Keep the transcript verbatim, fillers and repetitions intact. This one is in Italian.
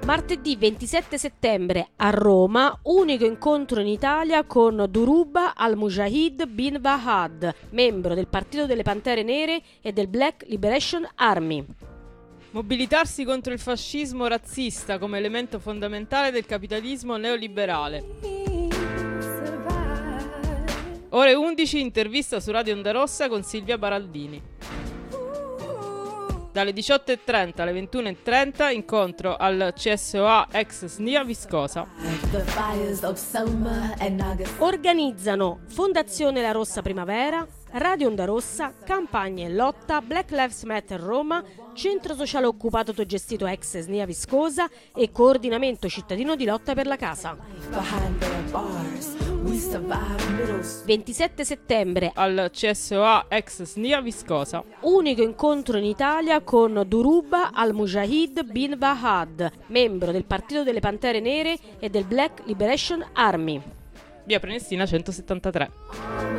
Martedì ventisette settembre a Roma, unico incontro in Italia con Duruba al-Mujahid bin Wahad, membro del Partito delle Pantere Nere e del Black Liberation Army. Mobilitarsi contro il fascismo razzista come elemento fondamentale del capitalismo neoliberale. Ore undici, intervista su Radio Onda Rossa con Silvia Baraldini. Dalle diciotto e trenta alle ventuno e trenta incontro al C S O A ex S N I A Viscosa. Organizzano Fondazione La Rossa Primavera, Radio Onda Rossa, Campagna e Lotta, Black Lives Matter Roma, Centro Sociale Occupato Autogestito ex S N I A Viscosa e Coordinamento Cittadino di Lotta per la Casa. ventisette settembre al C S O A ex S N I A Viscosa. Unico incontro in Italia con Duruba al-Mujahid bin Wahad, membro del Partito delle Pantere Nere e del Black Liberation Army. Via Prenestina centosettantatré.